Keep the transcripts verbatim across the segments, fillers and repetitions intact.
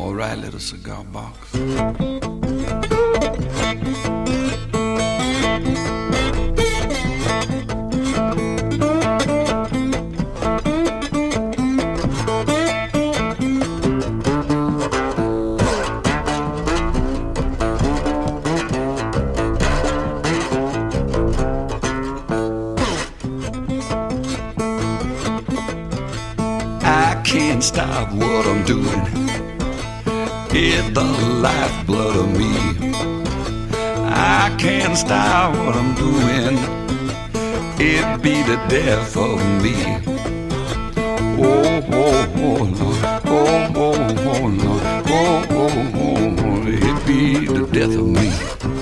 right, little cigar box. I can't stop what I'm doing. It's the lifeblood of me. I can't stop what I'm doing. It be the death of me. Oh, oh, oh, Lord. Oh, oh, oh, Lord. Oh, oh, oh, oh. It be the death of me.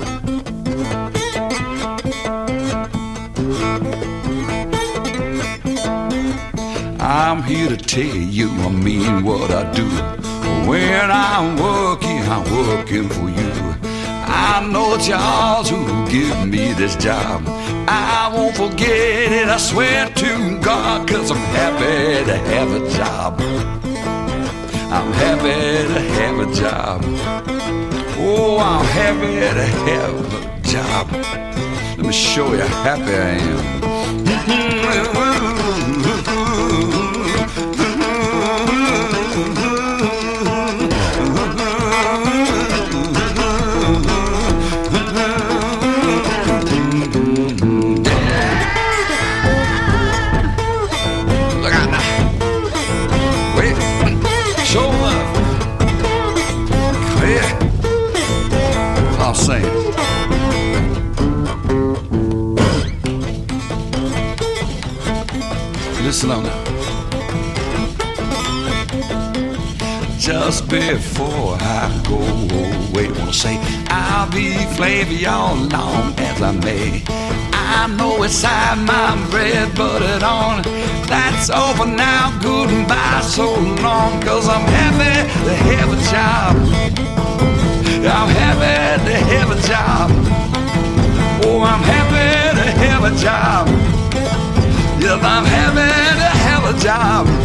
I'm here to tell you I mean what I do. When I'm working, I'm working for you. I know it's yours who give me this job. I won't forget it, I swear to God, 'cause I'm happy to have a job. I'm happy to have a job. Oh, I'm happy to have a job. Let me show you how happy I am. Listen on now. Just before I go away, wanna say I'll be flavor y'all long as I may. I know it's inside my bread buttered on. That's over now, goodbye so long, 'cause I'm happy to have a job. I'm happy to have a job. Oh, I'm happy to have a job. Yes, I'm happy to have a job.